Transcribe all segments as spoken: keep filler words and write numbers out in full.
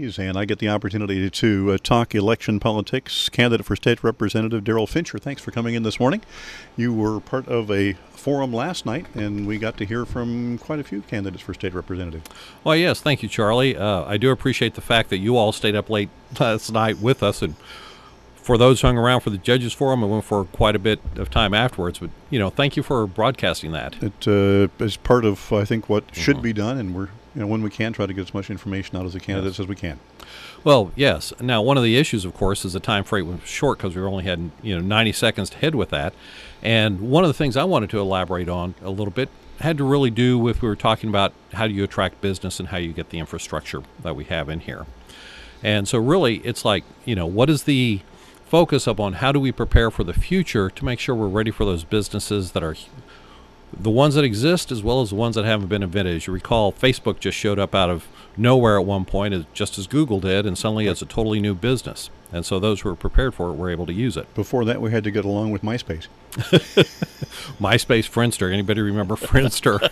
Mondays, and I get the opportunity to uh, talk election politics. Candidate for State Representative Daryl Fincher, thanks for coming in this morning. You were part of a forum last night, and we got to hear from quite a few candidates for State Representative. Well, yes, thank you, Charlie. Uh, I do appreciate the fact that you all stayed up late last night with us, and for those who hung around for the Judges Forum, I went for quite a bit of time afterwards. But, you know, thank you for broadcasting that. It uh, is part of, I think, what mm-hmm. should be done, and we're, you know, when we can, try to get as much information out as the candidates yes. as we can. Well, yes. Now, one of the issues, of course, is the time frame was short because we only had, you know, ninety seconds to head with that. And one of the things I wanted to elaborate on a little bit had to really do with, we were talking about how do you attract business and how you get the infrastructure that we have in here. And so really, it's like, you know, what is the focus up on how do we prepare for the future to make sure we're ready for those businesses that are the ones that exist as well as the ones that haven't been invented. As you recall, Facebook just showed up out of nowhere at one point, as, just as Google did, and suddenly it's a totally new business. And so those who were prepared for it were able to use it. Before that, we had to get along with MySpace. MySpace, Friendster. Anybody remember Friendster?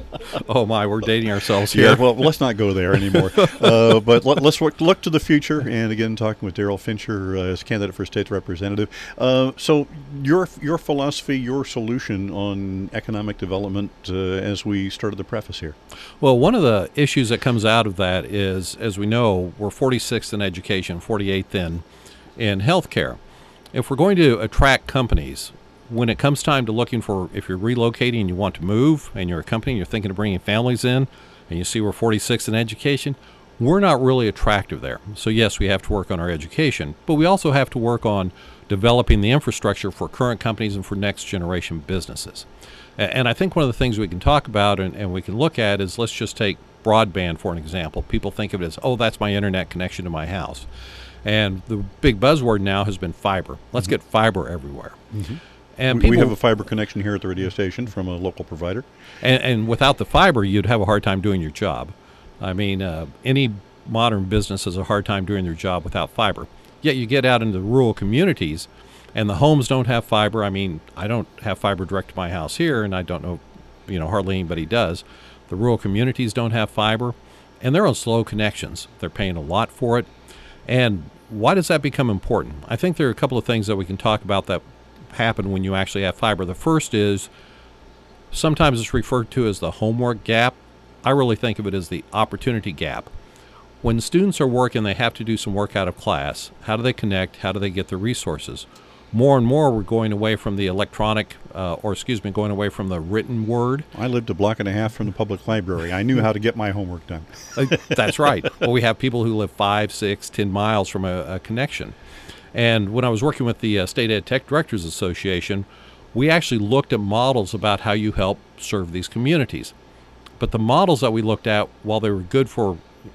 Oh, my, we're dating ourselves here. Yeah, well, let's not go there anymore. uh, but let, let's look, look to the future. And again, talking with Daryl Fincher uh, as candidate for state representative. Uh, so your your philosophy, your solution on economic development uh, as we started the preface here. Well, one of the issues that comes out of that is, as we know, we're forty-sixth in education, forty-eighth in, in healthcare. If we're going to attract companies, when it comes time to looking for, if you're relocating and you want to move and you're a company and you're thinking of bringing families in and you see we're forty-sixth in education, we're not really attractive there. So yes, we have to work on our education, but we also have to work on developing the infrastructure for current companies and for next generation businesses. And I think one of the things we can talk about and, and we can look at is, let's just take broadband for an example. People think of it as, oh, that's my internet connection to my house. And the big buzzword now has been fiber. Let's mm-hmm. get fiber everywhere. Mm-hmm. And we, people, we have a fiber connection here at the radio station from a local provider. And, and without the fiber, you'd have a hard time doing your job. I mean, uh, any modern business has a hard time doing their job without fiber. Yet you get out into the rural communities, and the homes don't have fiber. I mean, I don't have fiber direct to my house here, and I don't know, you know, hardly anybody does. The rural communities don't have fiber, and they're on slow connections. They're paying a lot for it. And why does that become important? I think there are a couple of things that we can talk about that happen when you actually have fiber. The first is, sometimes it's referred to as the homework gap. I really think of it as the opportunity gap. When students are working, they have to do some work out of class. How do they connect? How do they get the resources? More and more, we're going away from the electronic, uh, or excuse me, going away from the written word. I lived a block and a half from the public library. I knew how to get my homework done. uh, that's right. Well, we have people who live five, six, ten miles from a, a connection. And when I was working with the uh, State Ed Tech Directors Association, we actually looked at models about how you help serve these communities. But the models that we looked at, while they were good for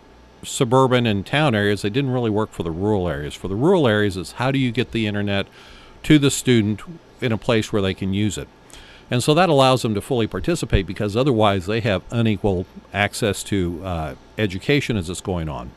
suburban and town areas, they didn't really work for the rural areas. For the rural areas, it's how do you get the internet to the student in a place where they can use it. And so that allows them to fully participate, because otherwise they have unequal access to uh, education as it's going on.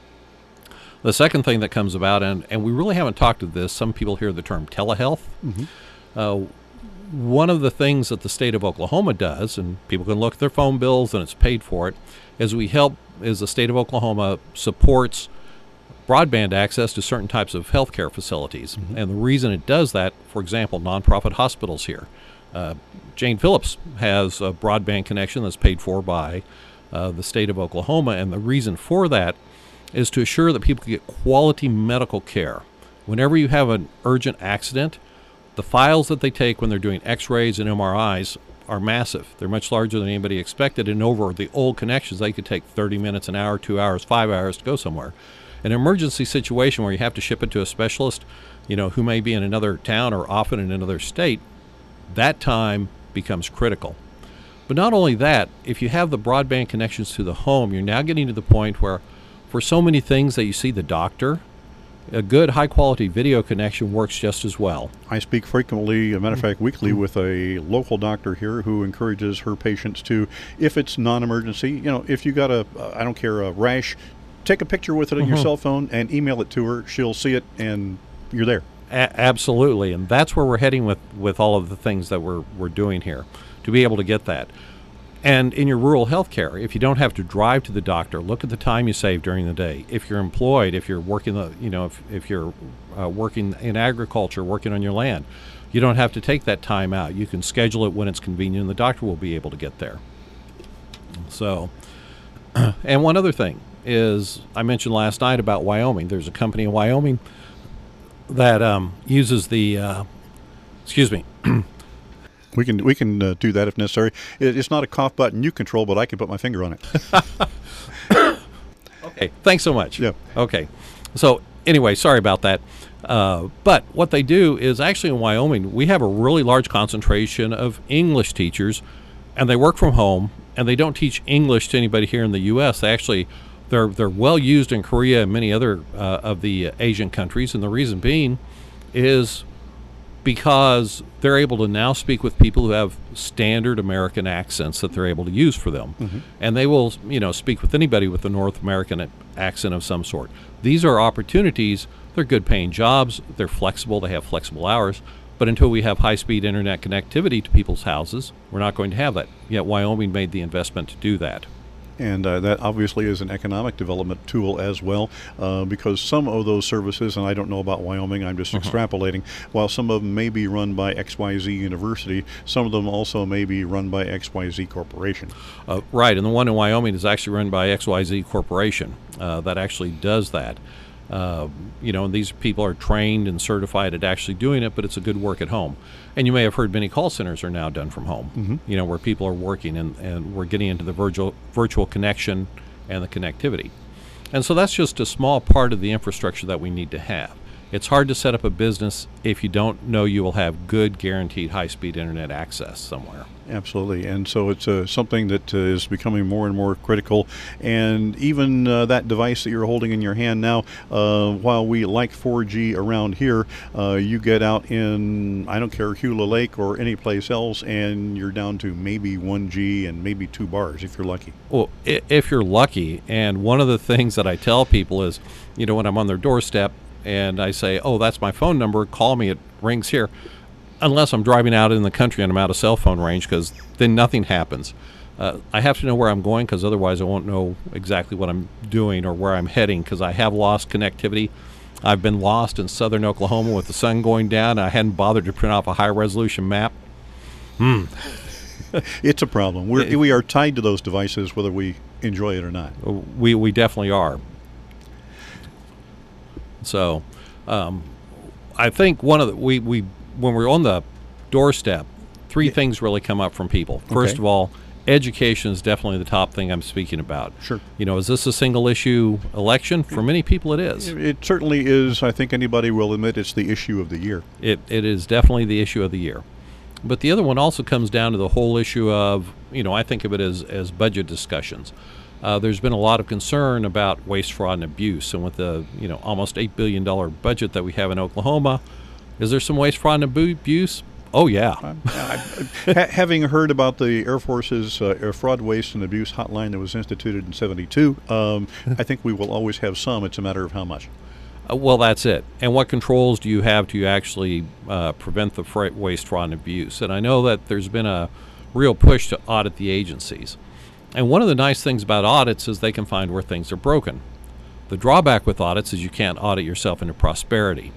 The second thing that comes about, and, and we really haven't talked of this, some people hear the term telehealth. Mm-hmm. uh, one of the things that the state of Oklahoma does, and people can look at their phone bills and it's paid for it, is we help, is the state of Oklahoma supports broadband access to certain types of healthcare facilities. Mm-hmm. And the reason it does that, for example, nonprofit hospitals here. Uh, Jane Phillips has a broadband connection that's paid for by uh, the state of Oklahoma, and the reason for that is to assure that people get quality medical care. Whenever you have an urgent accident, the files that they take when they're doing x-rays and M R Is are massive. They're much larger than anybody expected, and over the old connections, they could take thirty minutes, an hour, two hours, five hours to go somewhere. An emergency situation where you have to ship it to a specialist, you know, who may be in another town or often in another state, that time becomes critical. But not only that, if you have the broadband connections to the home, you're now getting to the point where for so many things that you see the doctor, a good high-quality video connection works just as well. I speak frequently, a matter of fact, weekly, with a local doctor here who encourages her patients to, if it's non-emergency, you know, if you got a, uh, I don't care, a rash, take a picture with it on mm-hmm. your cell phone and email it to her. She'll see it, and you're there. A- absolutely, and that's where we're heading with, with all of the things that we're we're doing here, to be able to get that. And in your rural health care, if you don't have to drive to the doctor, look at the time you save during the day. If you're employed, if you're working, the, you know, if, if you're uh, working in agriculture, working on your land, you don't have to take that time out. You can schedule it when it's convenient, and the doctor will be able to get there. So, and one other thing is, I mentioned last night about Wyoming. There's a company in Wyoming that um, uses the, uh, excuse me, We can we can uh, do that if necessary. It, it's not a cough button you control, but I can put my finger on it. Okay, thanks so much. Yeah. Okay, so anyway, sorry about that. Uh, but what they do is actually in Wyoming, we have a really large concentration of English teachers, and they work from home, and they don't teach English to anybody here in the U S. They actually, they're they're well used in Korea and many other uh, of the Asian countries, and the reason being is because they're able to now speak with people who have standard American accents that they're able to use for them. Mm-hmm. And they will, you know, speak with anybody with a North American accent of some sort. These are opportunities. They're good paying jobs. They're flexible. They have flexible hours. But until we have high-speed internet connectivity to people's houses, we're not going to have that. Yet Wyoming made the investment to do that. And uh, that obviously is an economic development tool as well, uh, because some of those services, and I don't know about Wyoming, I'm just uh-huh. extrapolating, while some of them may be run by X Y Z University, some of them also may be run by X Y Z Corporation. Uh, right, and the one in Wyoming is actually run by X Y Z Corporation uh, that actually does that. Uh, you know, and these people are trained and certified at actually doing it, but it's a good work at home. And you may have heard many call centers are now done from home, mm-hmm. you know, where people are working and, and we're getting into the virtual virtual connection and the connectivity. And so that's just a small part of the infrastructure that we need to have. It's hard to set up a business if you don't know you will have good, guaranteed, high-speed internet access somewhere. Absolutely, and so it's uh, something that uh, is becoming more and more critical. And even uh, that device that you're holding in your hand now, uh, while we like four G around here, uh, you get out in, I don't care, Hula Lake or any place else, and you're down to maybe one G and maybe two bars if you're lucky. Well, if you're lucky, and one of the things that I tell people is, you know, when I'm on their doorstep, and I say, oh, that's my phone number, call me, it rings here. Unless I'm driving out in the country and I'm out of cell phone range, because then nothing happens. Uh, I have to know where I'm going, because otherwise I won't know exactly what I'm doing or where I'm heading, because I have lost connectivity. I've been lost in southern Oklahoma with the sun going down, and I hadn't bothered to print off a high-resolution map. Hmm. It's a problem. We're, it, we are tied to those devices whether we enjoy it or not. We, we definitely are. So, um, I think one of the we, we when we're on the doorstep, three yeah. things really come up from people. First okay. of all, education is definitely the top thing I'm speaking about. Sure. You know, is this a single issue election? For many people, it is. It, it certainly is. I think anybody will admit it's the issue of the year. It it is definitely the issue of the year. But the other one also comes down to the whole issue of, you know, I think of it as as budget discussions. Uh, there's been a lot of concern about waste, fraud, and abuse, and with the you know almost eight billion dollar budget that we have in Oklahoma, is there some waste, fraud, and abuse? Oh yeah. um, I, ha- having heard about the Air Force's uh, fraud, waste, and abuse hotline that was instituted in seventy-two, um, I think we will always have some. It's a matter of how much. Uh, well, that's it. And what controls do you have to actually uh, prevent the fra- waste, fraud, and abuse? And I know that there's been a real push to audit the agencies. And one of the nice things about audits is they can find where things are broken. The drawback with audits is you can't audit yourself into prosperity.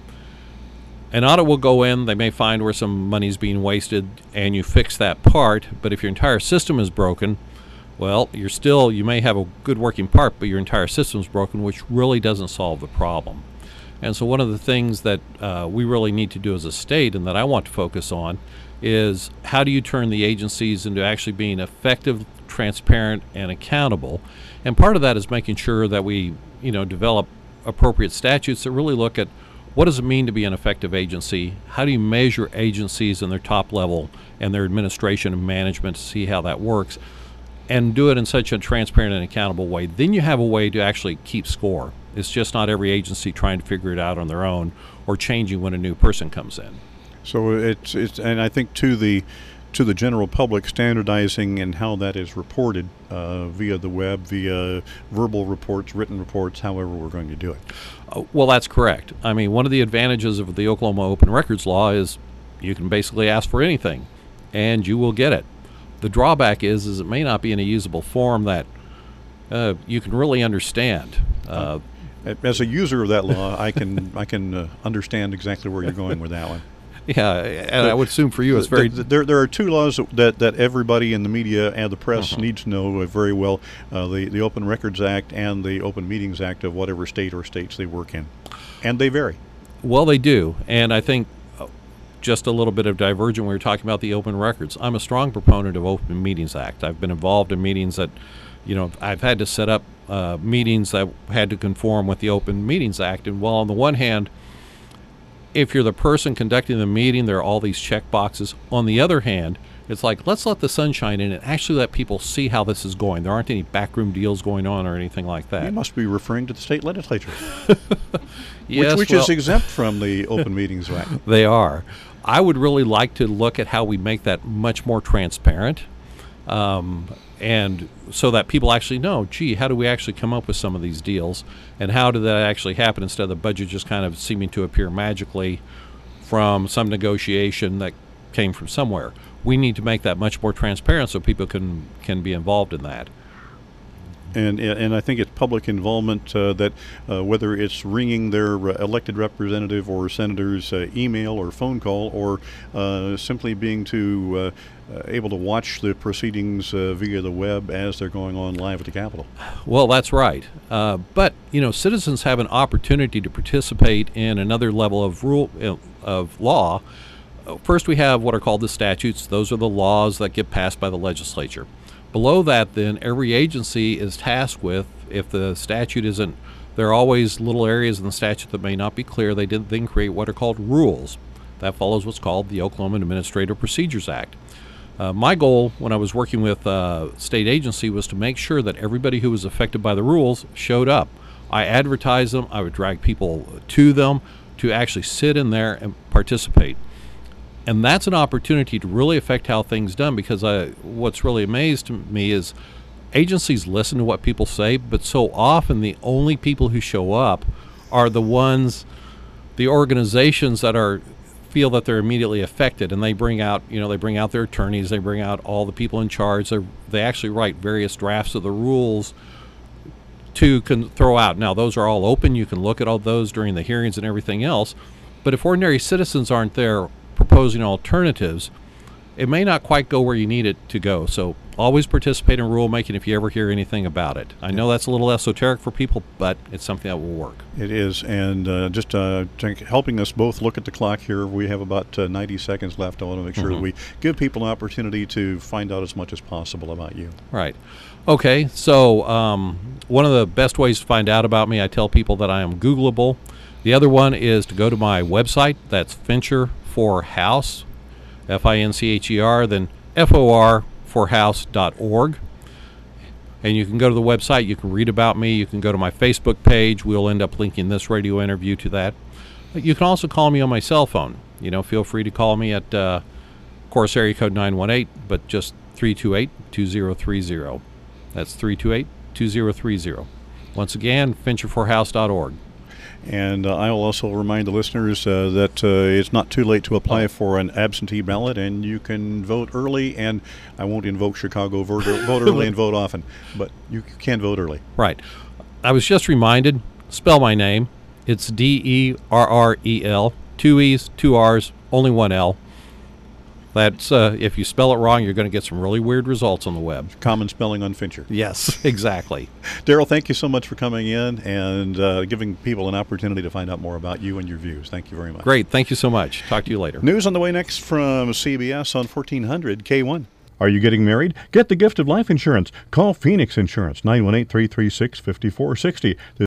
An audit will go in, they may find where some money's being wasted, and you fix that part, but if your entire system is broken, well, you're still, you may have a good working part, but your entire system's broken, which really doesn't solve the problem. And so one of the things that uh, we really need to do as a state, and that I want to focus on, is how do you turn the agencies into actually being effective, transparent, and accountable? And part of that is making sure that we, you know, develop appropriate statutes that really look at what does it mean to be an effective agency? How do you measure agencies in their top level and their administration and management to see how that works? And do it in such a transparent and accountable way. Then you have a way to actually keep score. It's just not every agency trying to figure it out on their own or changing when a new person comes in. So it's it's and I think to the to the general public, standardizing and how that is reported uh, via the web, via verbal reports, written reports, however we're going to do it. Uh, well, that's correct. I mean, one of the advantages of the Oklahoma Open Records Law is you can basically ask for anything, and you will get it. The drawback is, is it may not be in a usable form that uh, you can really understand. Uh, As a user of that law, I can I can uh, understand exactly where you're going with that one. Yeah, and I would assume for you it's very... There, there are two laws that, that everybody in the media and the press uh-huh. needs to know uh, very well, uh, the, the Open Records Act and the Open Meetings Act of whatever state or states they work in. And they vary. Well, they do. And I think uh, just a little bit of divergent when we were talking about the open records. I'm a strong proponent of Open Meetings Act. I've been involved in meetings that, you know, I've had to set up uh, meetings that had to conform with the Open Meetings Act. And while on the one hand, if you're the person conducting the meeting, there are all these check boxes. On the other hand, it's like, let's let the sunshine in and actually let people see how this is going. There aren't any backroom deals going on or anything like that. You must be referring to the state legislature, yes, which, which well, is exempt from the Open Meetings Act. They are. I would really like to look at how we make that much more transparent, um, and so that people actually know, gee, how do we actually come up with some of these deals, and how did that actually happen instead of the budget just kind of seeming to appear magically from some negotiation that came from somewhere. We need to make that much more transparent so people can, can be involved in that. And and I think it's public involvement uh, that uh, whether it's ringing their uh, elected representative or senator's uh, email or phone call, or uh, simply being to uh, uh, able to watch the proceedings uh, via the web as they're going on live at the Capitol. Well, that's right. Uh, but you know, citizens have an opportunity to participate in another level of rule uh, of law. First, we have what are called the statutes. Those are the laws that get passed by the legislature. Below that, then, every agency is tasked with, if the statute isn't, there are always little areas in the statute that may not be clear. They did then create what are called rules. That follows what's called the Oklahoma Administrative Procedures Act. Uh, my goal when I was working with uh, state agency was to make sure that everybody who was affected by the rules showed up. I advertised them. I would drag people to them to actually sit in there and participate. And that's an opportunity to really affect how things done, because I, what's really amazed me is agencies listen to what people say, but so often the only people who show up are the ones, the organizations that are feel that they're immediately affected, and they bring out, you know, they bring out their attorneys, they bring out all the people in charge. They they actually write various drafts of the rules to con- throw out. Now, those are all open. You can look at all those during the hearings and everything else. But if ordinary citizens aren't there proposing alternatives, it may not quite go where you need it to go. So always participate in rulemaking if you ever hear anything about it. I know that's a little esoteric for people, but it's something that will work. It is, and uh, just uh, helping us both look at the clock here, we have about uh, ninety seconds left. I want to make sure mm-hmm. that we give people an opportunity to find out as much as possible about you. Right. Okay, so um, one of the best ways to find out about me, I tell people that I am Googleable. The other one is to go to my website. That's Fincher for House, F I N C H E R, then F O R for house dot org. And you can go to the website, you can read about me, you can go to my Facebook page. We'll end up linking this radio interview to that. But you can also call me on my cell phone. You know, feel free to call me at, uh, of course, area code nine one eight, but just three two eight, two zero three zero. That's three two eight, two zero three zero. Once again, Fincher for house dot org. And uh, I will also remind the listeners uh, that uh, it's not too late to apply for an absentee ballot, and you can vote early. And I won't invoke Chicago vote, vote early and vote often, but you can vote early. Right. I was just reminded, spell my name. It's D E R R E L, two E's, two R's, only one L. That's uh, if you spell it wrong, you're going to get some really weird results on the web. Common spelling on Fincher. Yes, exactly. Daryl, thank you so much for coming in and uh, giving people an opportunity to find out more about you and your views. Thank you very much. Great. Thank you so much. Talk to you later. News on the way next from C B S on fourteen hundred K one. Are you getting married? Get the gift of life insurance. Call Phoenix Insurance, nine one eight, three three six, five four six zero.